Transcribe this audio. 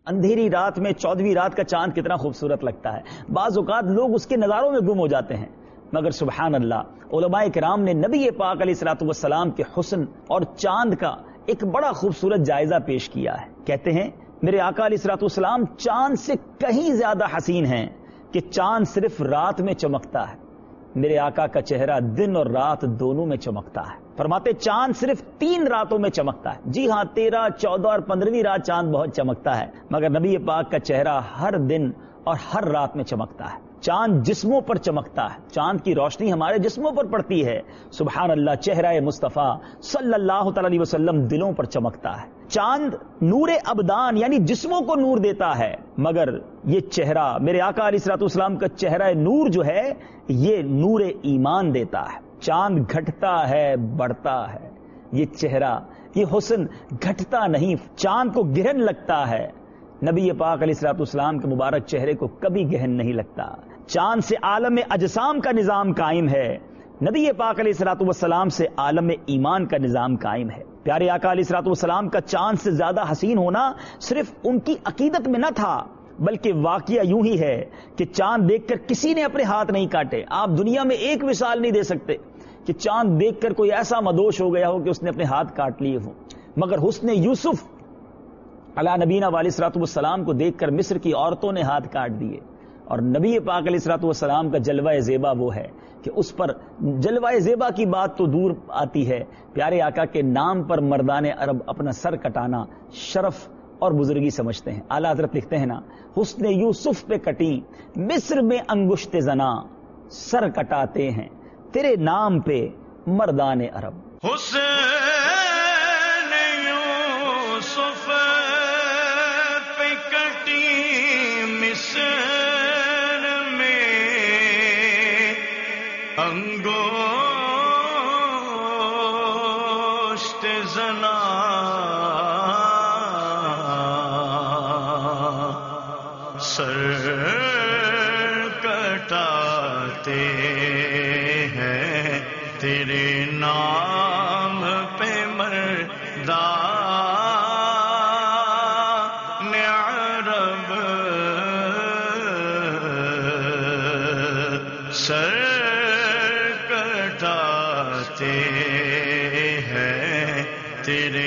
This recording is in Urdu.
اندھیری رات میں 14ویں رات کا چاند کتنا خوبصورت لگتا ہے. بعض اوقات لوگ اس کے نظاروں میں گم ہو جاتے ہیں، مگر سبحان اللہ علماء کرام نے نبی پاک علیہ الصلوۃ والسلام کے حسن اور چاند کا ایک بڑا خوبصورت جائزہ پیش کیا ہے. کہتے ہیں میرے آقا علیہ الصلوۃ والسلام چاند سے کہیں زیادہ حسین ہیں کہ چاند صرف رات میں چمکتا ہے، میرے آقا کا چہرہ دن اور رات دونوں میں چمکتا ہے. فرماتے چاند صرف 3 راتوں میں چمکتا ہے. جی ہاں، 13، 14 اور 15ویں رات چاند بہت چمکتا ہے، مگر نبی پاک کا چہرہ ہر دن اور ہر رات میں چمکتا ہے. چاند جسموں پر چمکتا ہے، چاند کی روشنی ہمارے جسموں پر پڑتی ہے. سبحان اللہ، چہرہ مصطفیٰ صلی اللہ تعالی علیہ وسلم دلوں پر چمکتا ہے. چاند نور ابدان یعنی جسموں کو نور دیتا ہے، مگر یہ چہرہ میرے آقا علیہ الصلوۃ والسلام کا چہرہ نور جو ہے یہ نور ایمان دیتا ہے. چاند گھٹتا ہے بڑھتا ہے، یہ چہرہ یہ حسن گھٹتا نہیں، چاند کو گہن لگتا ہے. نبی پاک علیہ الصلوۃ والسلام کے مبارک چہرے کو کبھی گہن نہیں لگتا. چاند سے عالم اجسام کا نظام قائم ہے، نبی پاک علیہ الصلوۃ والسلام سے عالم ایمان کا نظام قائم ہے. پیارے آقا علیہ الصلوۃ والسلام کا چاند سے زیادہ حسین ہونا صرف ان کی عقیدت میں نہ تھا، بلکہ واقعہ یوں ہی ہے کہ چاند دیکھ کر کسی نے اپنے ہاتھ نہیں کاٹے. آپ دنیا میں ایک مثال نہیں دے سکتے کہ چاند دیکھ کر کوئی ایسا مدوش ہو گیا ہو کہ اس نے اپنے ہاتھ کاٹ لیے ہوں. مگر حسن یوسف علی نبینا علیہ الصلوۃ والسلام کو دیکھ کر مصر کی عورتوں نے ہاتھ کاٹ دیے. اور نبی پاک علیہ الصلوۃ والسلام کا جلوہ زیبا وہ ہے کہ اس پر جلوہ زیبا کی بات تو دور آتی ہے، پیارے آقا کے نام پر مردان عرب اپنا سر کٹانا شرف اور بزرگی سمجھتے ہیں. اعلیٰ حضرت لکھتے ہیں نا، حسن یوسف پہ کٹی مصر میں انگشت زنا، سر کٹاتے ہیں تیرے نام پہ مردان عرب. حسین یوسف پہ کٹی مصر میں انگشت زنا، سر کٹاتے ہیں تیرے نام پہ مردان عرب، سر کٹاتے ہیں تیرے